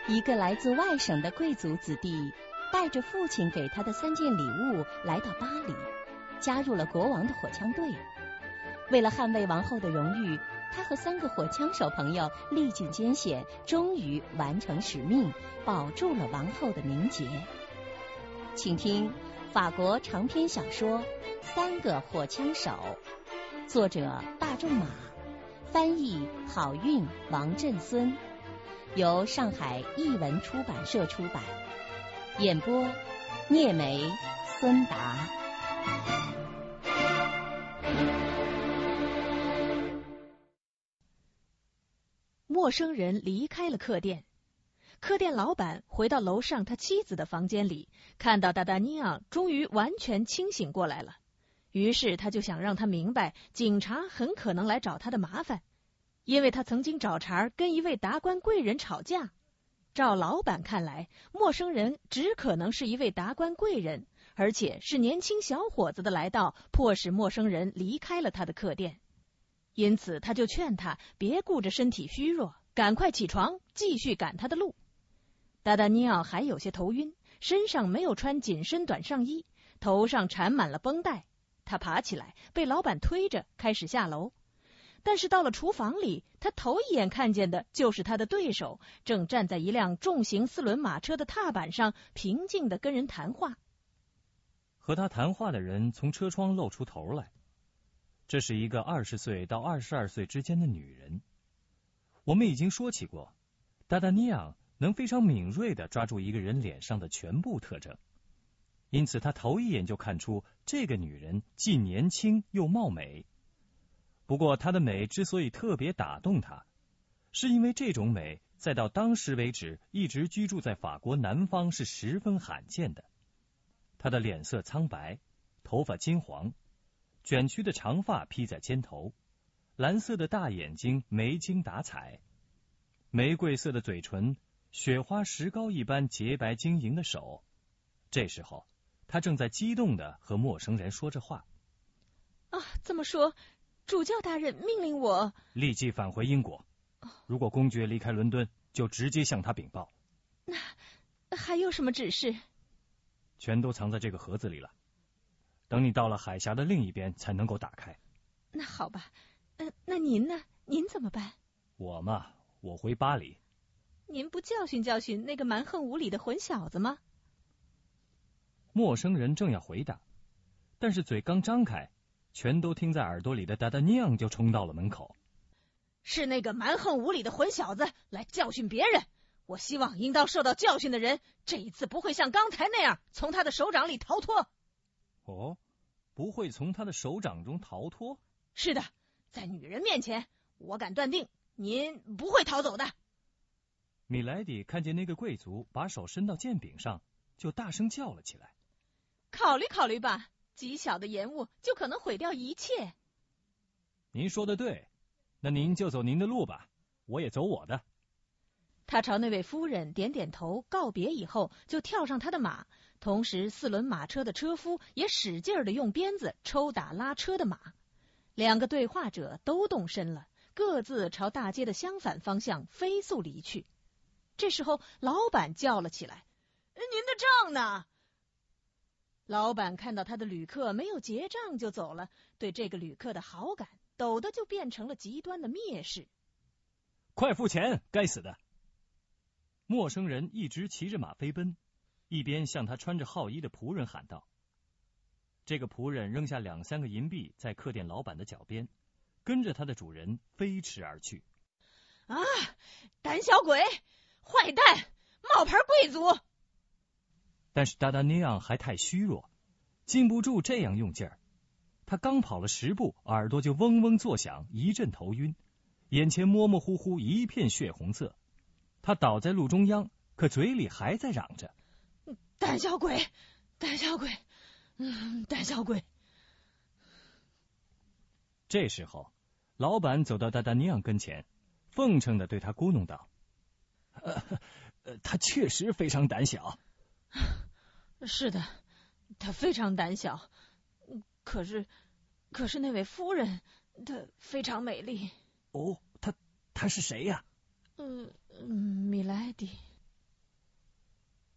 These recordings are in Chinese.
一个来自外省的贵族子弟带着父亲给他的3件礼物来到巴黎，加入了国王的火枪队。为了捍卫王后的荣誉，他和3个火枪手朋友历尽艰险，终于完成使命，保住了王后的名节。请听法国长篇小说《3个火枪手》，作者大仲马，翻译郝韵、王振孙，由上海译文出版社出版，演播聂梅、孙达。 陌生人离开了客店，客店老板回到楼上他妻子的房间里，看到达达尼昂终于完全清醒过来了，于是他就想让他明白警察很可能来找他的麻烦，因为他曾经找茬跟一位达官贵人吵架。照老板看来，陌生人只可能是一位达官贵人，而且是年轻小伙子的来到，迫使陌生人离开了他的客店。因此他就劝他别顾着身体虚弱，赶快起床继续赶他的路。达达尼奥还有些头晕，身上没有穿紧身短上衣，头上缠满了绷带。他爬起来，被老板推着开始下楼。但是到了厨房里，他头一眼看见的就是他的对手正站在一辆重型4轮马车的踏板上，平静地跟人谈话。 和他谈话的人从车窗露出头来，这是一个20岁到22岁之间的女人。我们已经说起过，达达尼昂能非常敏锐地抓住一个人脸上的全部特征，因此他头一眼就看出这个女人既年轻又貌美。不过她的美之所以特别打动他，是因为这种美再到当时为止一直居住在法国南方是十分罕见的。她的脸色苍白，头发金黄，卷曲的长发披在肩头，蓝色的大眼睛没精打采，玫瑰色的嘴唇，雪花石膏一般洁白晶莹的手。这时候他正在激动地和陌生人说着话。 这么说，主教大人命令我立即返回英国，如果公爵离开伦敦，就直接向他禀报。 那还有什么指示？ 全都藏在这个盒子里了，等你到了海峡的另一边才能够打开。 那好吧，那您呢？您怎么办？ 我嘛，我回巴黎。 您不教训教训那个蛮横无理的混小子吗？ 陌生人正要回答，但是嘴刚张开，全都听在耳朵里的达达尼昂就冲到了门口。 是那个蛮横无理的混小子来教训别人，我希望应当受到教训的人这一次不会像刚才那样从他的手掌里逃脱。 哦，不会从他的手掌中逃脱？ 是的，在女人面前，我敢断定您不会逃走的。 米莱迪看见那个贵族把手伸到剑柄上，就大声叫了起来。 考虑考虑吧，极小的延误就可能毁掉一切。 您说的对，那您就走您的路吧，我也走我的。 他朝那位夫人点点头，告别以后就跳上他的马，同时4轮马车的车夫也使劲地用鞭子抽打拉车的马。2个对话者都动身了，各自朝大街的相反方向飞速离去。这时候老板叫了起来：您的账呢？老板看到他的旅客没有结账就走了，对这个旅客的好感陡的就变成了极端的蔑视。 快付钱，该死的！陌生人一直骑着马飞奔，一边向他穿着号衣的仆人喊道。这个仆人扔下2-3个银币在客店老板的脚边，跟着他的主人飞驰而去。 胆小鬼，坏蛋，冒牌贵族！ 但是达达尼昂还太虚弱，禁不住这样用劲儿。他刚跑了10步，耳朵就嗡嗡作响，一阵头晕，眼前模模糊糊一片血红色。他倒在路中央，可嘴里还在嚷着： 胆小鬼，胆小鬼，胆小鬼。 这时候老板走到达达尼昂跟前，奉承地对他咕哝道：他确实非常胆小。 是的，他非常胆小，可是那位夫人她非常美丽。 哦，她是谁呀？ 米莱迪。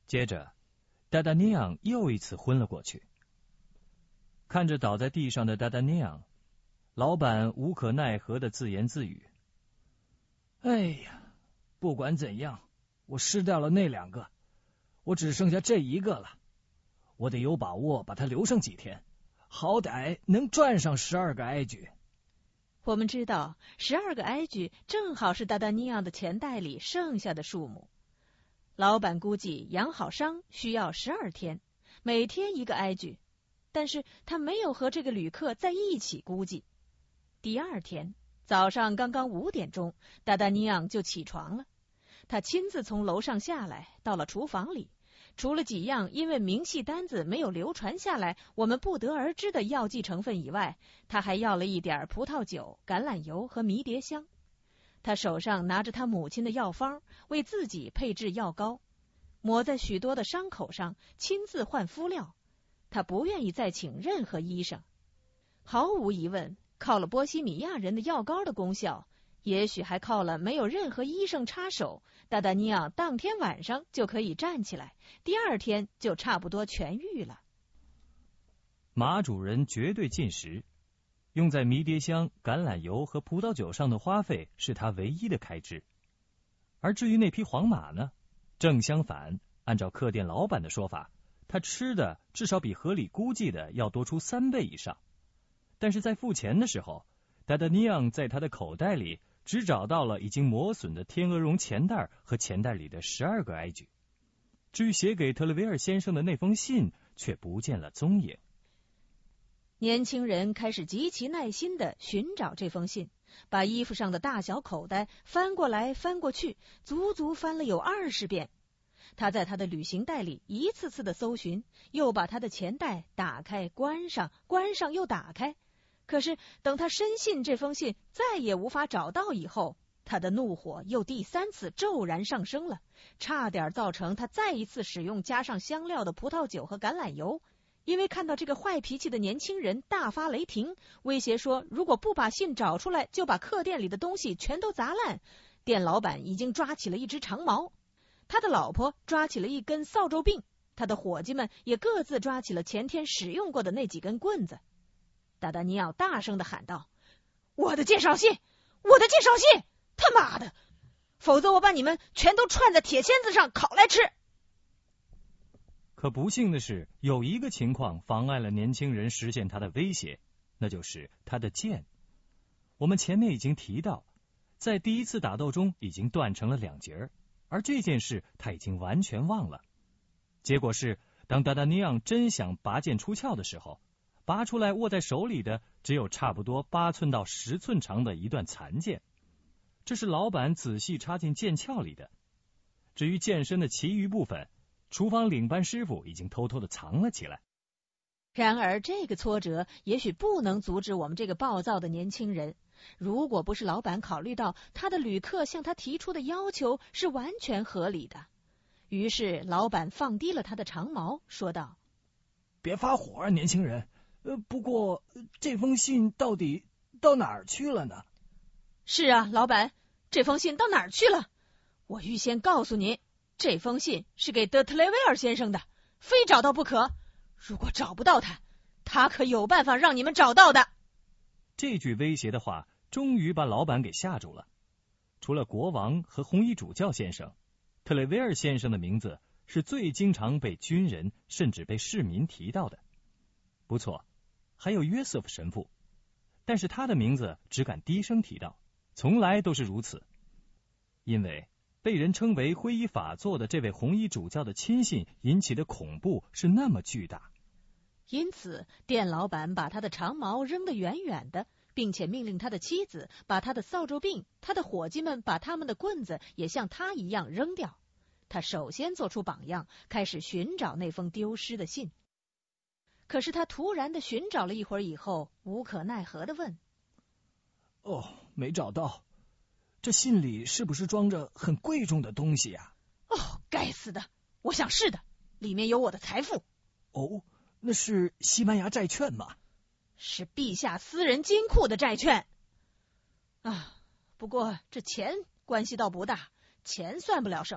接着，达达尼昂又一次昏了过去。看着倒在地上的达达尼昂，老板无可奈何的自言自语：“哎呀，不管怎样，我失掉了那2个，我只剩下这1个了。我得有把握把它留上几天，好歹能赚上12个埃举。” 我们知道12个埃举正好是达达尼昂的钱袋里剩下的数目。老板估计养好伤需要12天，每天1个埃举，但是他没有和这个旅客在一起估计。第2天早上刚刚5点钟，达达尼昂就起床了。他亲自从楼上下来，到了厨房里，除了几样因为明细单子没有流传下来我们不得而知的药剂成分以外，他还要了一点葡萄酒、橄榄油和迷迭香。他手上拿着他母亲的药方，为自己配制药膏，抹在许多的伤口上，亲自换敷料。他不愿意再请任何医生。毫无疑问，靠了波西米亚人的药膏的功效，也许还靠了没有任何医生插手，达达尼昂当天晚上就可以站起来，第2天就差不多痊愈了。 马主人绝对禁食，用在迷迭香、橄榄油和葡萄酒上的花费是他唯一的开支。而至于那匹黄马呢，正相反，按照客店老板的说法，他吃的至少比合理估计的要多出3倍以上。但是在付钱的时候，达达尼昂在他的口袋里只找到了已经磨损的天鹅绒钱袋和钱袋里的12个埃举。至于写给特雷维尔先生的那封信，却不见了踪影。 年轻人开始极其耐心地寻找这封信，把衣服上的大小口袋翻过来翻过去，足足翻了有20遍。他在他的旅行袋里一次次的搜寻，又把他的钱袋打开关上，关上又打开。可是等他深信这封信再也无法找到以后，他的怒火又第3次骤然上升了，差点造成他再一次使用加上香料的葡萄酒和橄榄油。因为看到这个坏脾气的年轻人大发雷霆，威胁说如果不把信找出来，就把客店里的东西全都砸烂。店老板已经抓起了一只长矛，他的老婆抓起了一根扫帚柄，他的伙计们也各自抓起了前天使用过的那几根棍子。达达尼奥大声地喊道：“我的介绍信，我的介绍信，他妈的！否则我把你们全都串在铁签子上烤来吃！” 可不幸的是，有一个情况妨碍了年轻人实现他的威胁，那就是他的剑。我们前面已经提到，在第1次打斗中已经断成了2截，而这件事他已经完全忘了。结果是，当达达尼昂真想拔剑出鞘的时候，拔出来握在手里的只有差不多8寸到10寸长的一段残剑，这是老板仔细插进剑鞘里的。至于剑身的其余部分，厨房领班师傅已经偷偷的藏了起来。 然而这个挫折也许不能阻止我们这个暴躁的年轻人，如果不是老板考虑到他的旅客向他提出的要求是完全合理的。于是老板放低了他的长矛，说道：“ 别发火啊，年轻人。不过这封信到底到哪儿去了呢？”“ 是啊，老板，这封信到哪儿去了？我预先告诉您，这封信是给德特雷维尔先生的，非找到不可。如果找不到他，他可有办法让你们找到的。” 这句威胁的话终于把老板给吓住了。除了国王和红衣主教先生，特雷维尔先生的名字是最经常被军人甚至被市民提到的。不错，还有约瑟夫神父，但是他的名字只敢低声提到，从来都是如此。因为被人称为灰衣法座的这位红衣主教的亲信引起的恐怖是那么巨大。 因此店老板把他的长矛扔得远远的，并且命令他的妻子把他的扫帚柄，他的伙计们把他们的棍子也像他一样扔掉。他首先做出榜样，开始寻找那封丢失的信。可是他突然的寻找了一会儿以后，无可奈何地问：“ 哦，没找到。这信里是不是装着很贵重的东西呀？”“ 哦，该死的！我想是的，里面有我的财富。”“ 哦，那是西班牙债券吗？”“ 是陛下私人金库的债券。”“啊，不过这钱关系倒不大，钱算不了什么。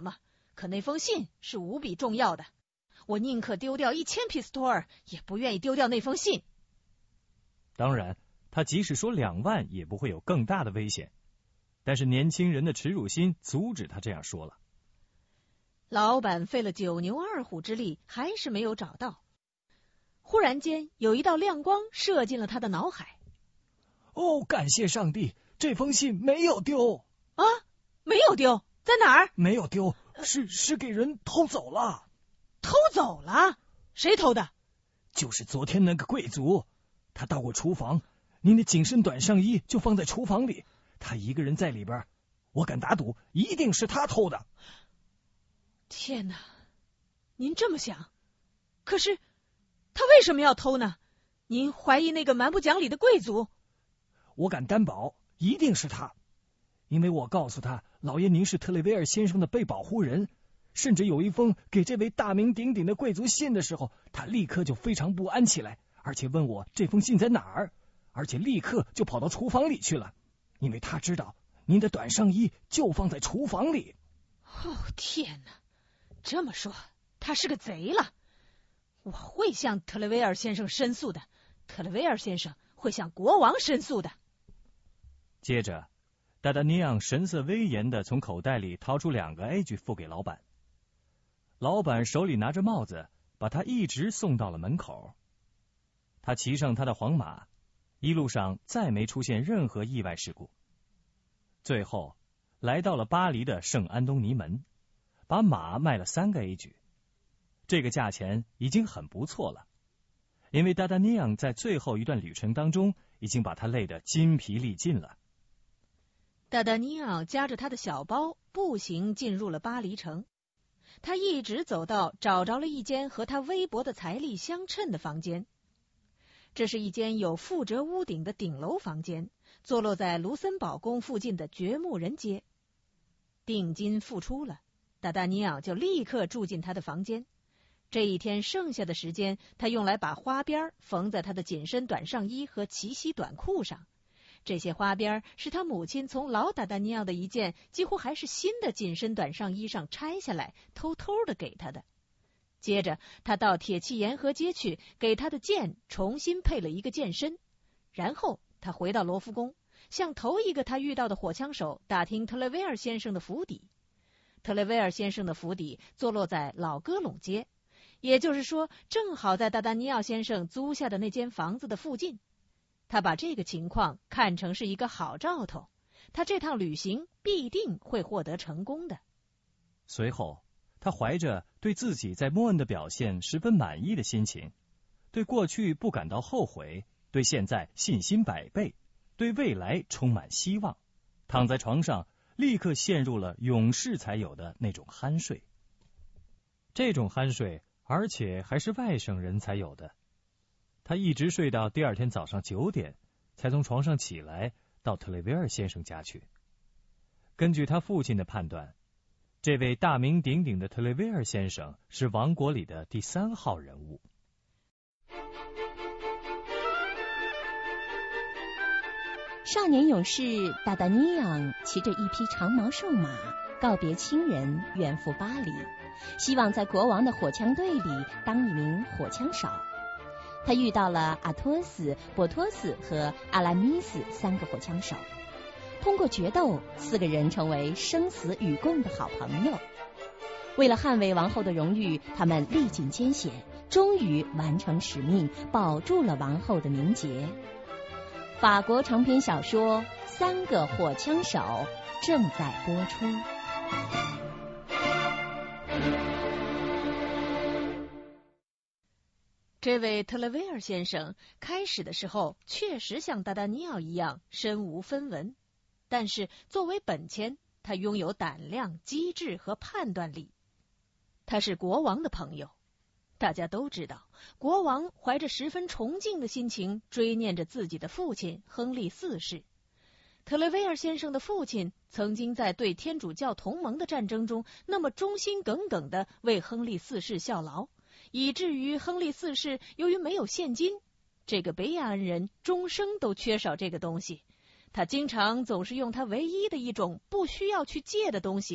可那封信是无比重要的，我宁可丢掉1000皮斯托尔，也不愿意丢掉那封信。 当然，他即使说2万也不会有更大的危险，但是年轻人的耻辱心阻止他这样说了。 老板费了9牛2虎之力，还是没有找到。忽然间，有一道亮光射进了他的脑海。 哦，感谢上帝，这封信没有丢。 啊，没有丢，在哪儿？ 没有丢，是给人偷走了。 偷走了？谁偷的？ 就是昨天那个贵族，他到过厨房，您的紧身短上衣就放在厨房里，他一个人在里边，我敢打赌，一定是他偷的。 天哪，您这么想，可是他为什么要偷呢？您怀疑那个蛮不讲理的贵族？ 我敢担保，一定是他，因为我告诉他，老爷您是特雷维尔先生的被保护人，甚至有一封给这位大名鼎鼎的贵族信的时候，他立刻就非常不安起来，而且问我这封信在哪儿，而且立刻就跑到厨房里去了，因为他知道您的短上衣就放在厨房里。 哦，天哪，这么说他是个贼了。我会向特雷维尔先生申诉的，特雷维尔先生会向国王申诉的。 接着，达达尼昂神色威严地从口袋里掏出2个 A 具付给老板。老板手里拿着帽子，把他一直送到了门口。他骑上他的黄马，一路上再没出现任何意外事故。最后来到了巴黎的圣安东尼门，把马卖了3个 A 具。这个价钱已经很不错了，因为达达尼昂在最后一段旅程当中已经把他累得筋疲力尽了。 达达尼奥夹着他的小包步行进入了巴黎城，他一直走到找着了一间和他微薄的财力相称的房间。这是一间有覆辙屋顶的顶楼房间，坐落在卢森堡宫附近的掘墓人街。定金付出了，达达尼奥就立刻住进他的房间。这一天剩下的时间，他用来把花边缝在他的紧身短上衣和齐膝短裤上。这些花边是他母亲从老达达尼奥的一件几乎还是新的紧身短上衣上拆下来，偷偷的给他的。接着，他到铁器沿河街去，给他的剑重新配了一个剑身。然后，他回到罗浮宫，向头一个他遇到的火枪手打听特雷维尔先生的府邸。特雷维尔先生的府邸坐落在老戈陇街，也就是说，正好在达达尼奥先生租下的那间房子的附近。他把这个情况看成是一个好兆头，他这趟旅行必定会获得成功的。 随后，他怀着对自己在莫恩的表现十分满意的心情，对过去不感到后悔，对现在信心100倍，对未来充满希望，躺在床上立刻陷入了勇士才有的那种酣睡。这种酣睡，而且还是外省人才有的。他一直睡到第2天早上9点，才从床上起来，到特雷维尔先生家去。根据他父亲的判断，这位大名鼎鼎的特雷维尔先生是王国里的第3号人物。 少年勇士达达尼昂骑着一匹长毛瘦马，告别亲人，远赴巴黎，希望在国王的火枪队里当一名火枪手。他遇到了阿托斯、波托斯和阿拉米斯3个火枪手，通过决斗，4个人成为生死与共的好朋友。为了捍卫王后的荣誉，他们历尽艰险，终于完成使命，保住了王后的名节。法国长篇小说《3个火枪手》正在播出。 这位特雷维尔先生开始的时候确实像达达尼奥一样身无分文，但是作为本钱，他拥有胆量、机智和判断力。他是国王的朋友，大家都知道，国王怀着十分崇敬的心情追念着自己的父亲亨利4世。特雷维尔先生的父亲曾经在对天主教同盟的战争中那么忠心耿耿地为亨利4世效劳，以至于亨利4世由于没有现金，这个贝亚恩人终生都缺少这个东西。他经常总是用他唯一的一种不需要去借的东西，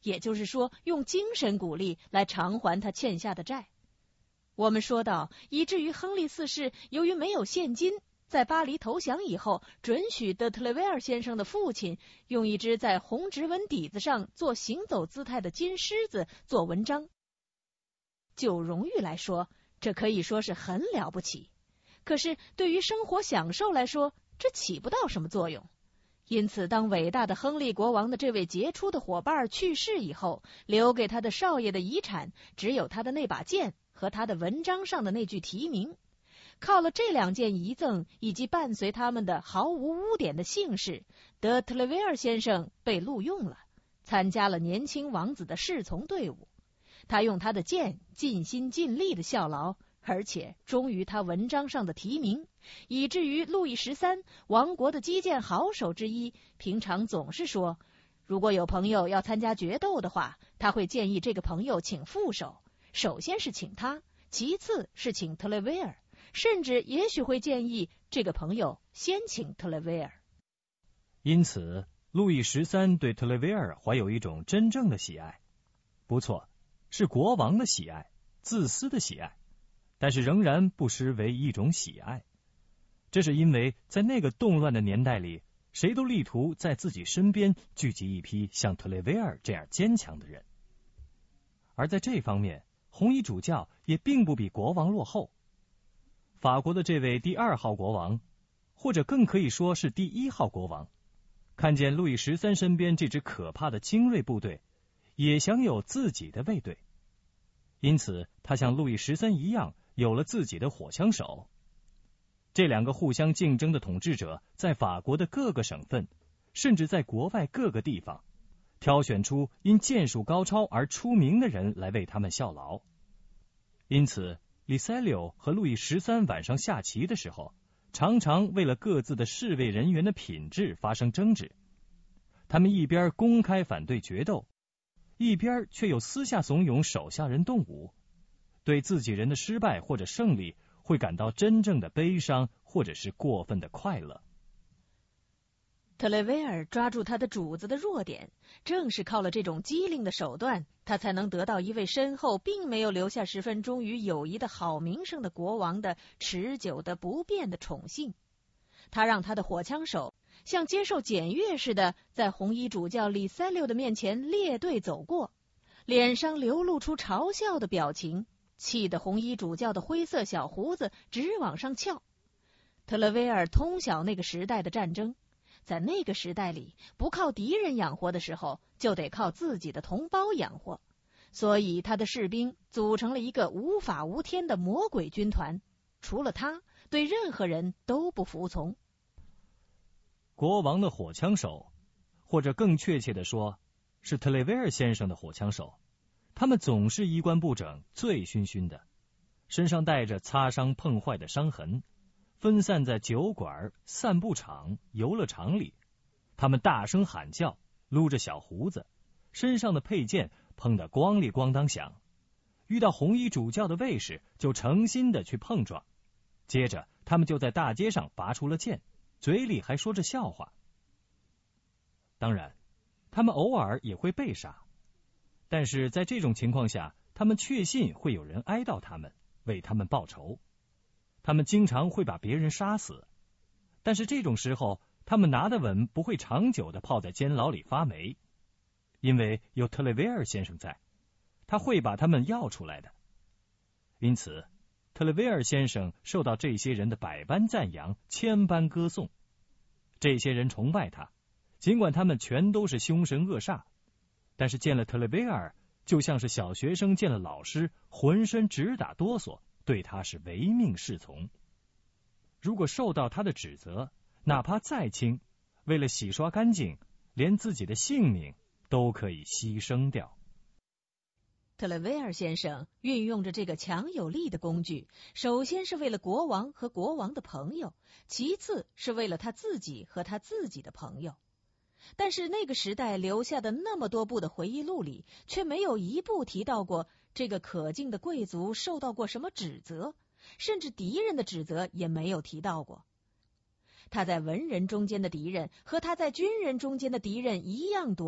也就是说用精神鼓励来偿还他欠下的债。我们说到，以至于亨利四世由于没有现金，在巴黎投降以后，准许德特雷维尔先生的父亲用一只在红直纹底子上做行走姿态的金狮子做文章。就荣誉来说，这可以说是很了不起，可是对于生活享受来说，这起不到什么作用。因此，当伟大的亨利国王的这位杰出的伙伴去世以后，留给他的少爷的遗产只有他的那把剑和他的文章上的那句题名。靠了这2件遗赠以及伴随他们的毫无污点的姓氏，德特雷维尔先生被录用了，参加了年轻王子的侍从队伍。他用他的剑尽心尽力的效劳，而且忠于他文章上的题名，以至于路易13王国的击剑好手之一，平常总是说，如果有朋友要参加决斗的话，他会建议这个朋友请副手，首先是请他，其次是请特雷维尔，甚至也许会建议这个朋友先请特雷维尔。 因此，路易13对特雷维尔怀有一种真正的喜爱。不错，是国王的喜爱，自私的喜爱，但是仍然不失为一种喜爱。这是因为在那个动乱的年代里，谁都力图在自己身边聚集一批像特雷维尔这样坚强的人。而在这方面，红衣主教也并不比国王落后。法国的这位第2号国王，或者更可以说是第1号国王，看见路易13身边这支可怕的精锐部队，也想有自己的卫队，因此他像路易13一样有了自己的火枪手。这2个互相竞争的统治者在法国的各个省份，甚至在国外各个地方，挑选出因剑术高超而出名的人来为他们效劳。因此里塞柳和路易13晚上下棋的时候，常常为了各自的侍卫人员的品质发生争执。他们一边公开反对决斗，一边却又私下怂恿手下人动武，对自己人的失败或者胜利会感到真正的悲伤，或者是过分的快乐。 特雷维尔抓住他的主子的弱点，正是靠了这种机灵的手段，他才能得到一位身后并没有留下十分忠于友谊的好名声的国王的持久的不变的宠幸。他让他的火枪手像接受检阅似的，在红衣主教里塞六的面前列队走过，脸上流露出嘲笑的表情，气得红衣主教的灰色小胡子直往上翘。特雷维尔通晓那个时代的战争，在那个时代里，不靠敌人养活的时候，就得靠自己的同胞养活，所以他的士兵组成了一个无法无天的魔鬼军团，除了他，对任何人都不服从。 国王的火枪手，或者更确切地说，是特雷维尔先生的火枪手，他们总是衣冠不整，醉醺醺的，身上带着擦伤碰坏的伤痕，分散在酒馆、散步场、游乐场里。他们大声喊叫，撸着小胡子，身上的佩剑碰得咣里咣当响。遇到红衣主教的卫士，就诚心的去碰撞。接着，他们就在大街上拔出了剑，嘴里还说着笑话。当然，他们偶尔也会被杀，但是在这种情况下，他们确信会有人哀悼他们，为他们报仇。他们经常会把别人杀死，但是这种时候，他们拿得稳，不会长久的泡在监牢里发霉，因为有特雷维尔先生在，他会把他们要出来的。因此，特雷维尔先生受到这些人的百般赞扬，千般歌颂。这些人崇拜他，尽管他们全都是凶神恶煞，但是见了特雷维尔，就像是小学生见了老师，浑身直打哆嗦，对他是唯命是从。如果受到他的指责，哪怕再轻，为了洗刷干净，连自己的性命都可以牺牲掉。 特雷维尔先生运用着这个强有力的工具，首先是为了国王和国王的朋友，其次是为了他自己和他自己的朋友。但是那个时代留下的那么多部的回忆录里，却没有一部提到过这个可敬的贵族受到过什么指责，甚至敌人的指责也没有提到过。他在文人中间的敌人和他在军人中间的敌人一样多，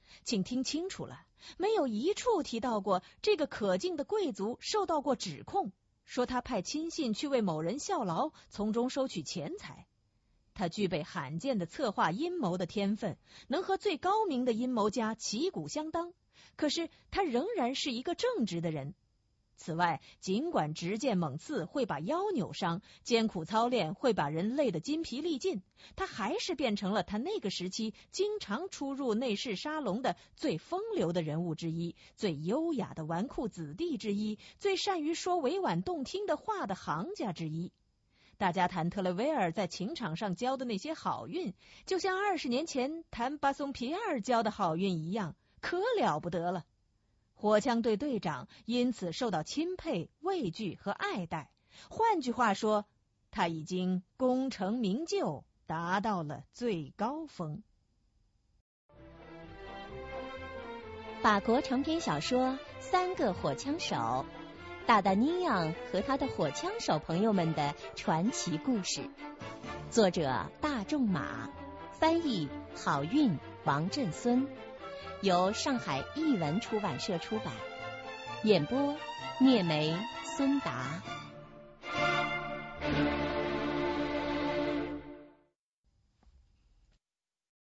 请听清楚了，没有一处提到过这个可敬的贵族受到过指控，说他派亲信去为某人效劳，从中收取钱财。他具备罕见的策划阴谋的天分，能和最高明的阴谋家旗鼓相当，可是他仍然是一个正直的人。此外，尽管直剑猛刺会把腰扭伤，艰苦操练会把人累得筋疲力尽，他还是变成了他那个时期经常出入内侍沙龙的最风流的人物之一，最优雅的纨绔子弟之一，最善于说委婉动听的话的行家之一。大家谈特雷维尔在情场上交的那些好运，就像20年前谈巴松皮埃尔交的好运一样，可了不得了。火枪队队长因此受到钦佩、畏惧和爱戴。换句话说，他已经功成名就，达到了最高峰。 法国长篇小说《3个火枪手》，大达尼昂和他的火枪手朋友们的传奇故事，作者大仲马，翻译郝韵、王振孙，由上海译文出版社出版，演播聂梅、孙达。